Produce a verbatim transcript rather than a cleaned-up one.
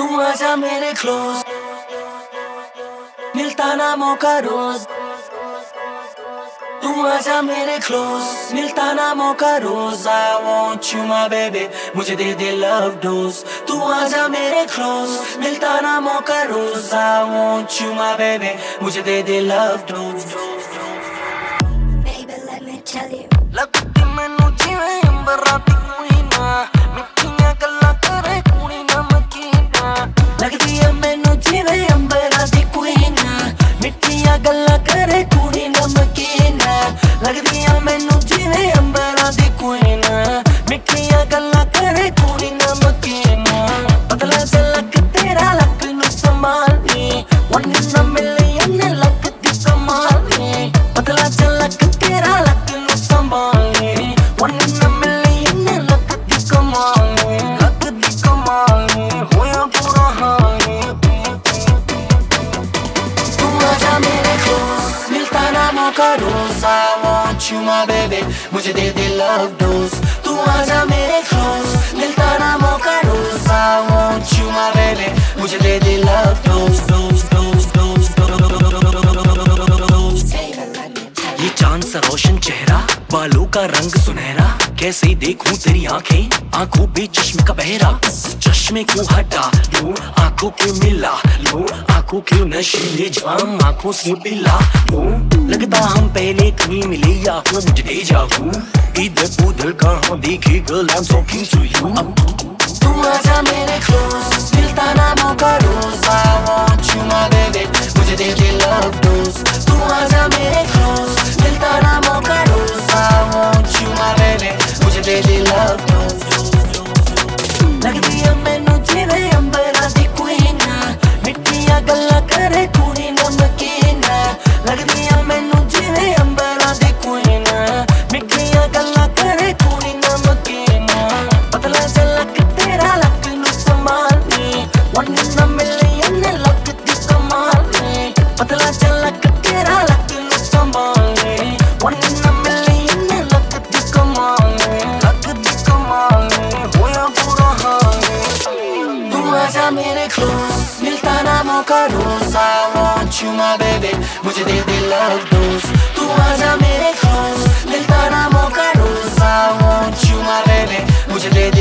आजा मेरे क्लोज, मिलता ना मौका रोज। तू आजा मेरे क्लोज, मिलता ना मौका रोज। I want you my baby, मुझे दे दे love dose। तू आजा मेरे क्लोज, मिलता ना मौका रोज। I want you my baby, मुझे दे दे love dose। Baby, let me tell you, लगती मैनू जिवें अंबरां दी कोई ना, मिठियां गल्लां करे कुड़ी नमकीना। लगदी ऐ मैनू जिवें अंबरां दी कोई ना, मिठियां गल्लां करे कुड़ी नमकीना। लगदी ऐ मैनू जिवें अंबरां दी कोई ना, मिठियां गल्लां करे कुड़ी नमकीना। पतला सा लक तेरा लक नू संभाली, one in a million लक दी कमाली। पतला सा लक तेरा लक नू संभाली, one in a million लक दी कमाली। लक दी कमाली होया बुरा हाल। तू आजा मेरे क्लोज, मिलता ना मौका रोज। I want you my baby, मुझे दे दे love dose। तू आजा मेरे क्लोज, मिलता ना मौका रोज। I want you my baby, मुझे दे दे love dose, dose, dose, dose, dose। baby, let me tell ये चांद सा रोशन चेहरा, बालों का रंग सुनहरा। कैसे देखूं तेरी आंखें, आंखों पे चश्मे का बहरा। चश्मे को हटा लो, आंखों के मिला लो। आंखों के नशीले जाम, आंखों से पिला लो। लगता हम पहले कहीं मिले या हो मुझे दे जाऊं। इधर उधर कहाँ देखे girl I'm talking to you। तू आजा मेरे क्लोज, मिलता ना मौका रोज। I want you my baby, मुझे दे दे love dose। तू आजा मेरे क्लोज, मिलता ना मौका रोज। I want you my baby, मुझे दे दे love dose। लगदी ऐ मैनू जिवें अंबरां दी कोई ना, मिठियां गल्लां करे कुड़ी नमकीना। लगदी ऐ मैनू जिवें अंबरां दी कोई ना, मिठियां गल्लां करे कुड़ी नमकीना। पतला सा लक तेरा लक नू संभाली, one in a million लक दी कमाली। पतला सा लक तेरा लक नू संभाली, one in a million लक दी कमाली। लक दी कमाली होया बुरा हाल। तू आजा मेरे क्लोज, मिलता ना मौका रोज। I want you my baby, मुझे दे दे love dose। तू आजा मेरे क्लोज, मिलता ना मौका रोज। I want you my baby, मुझे दे दे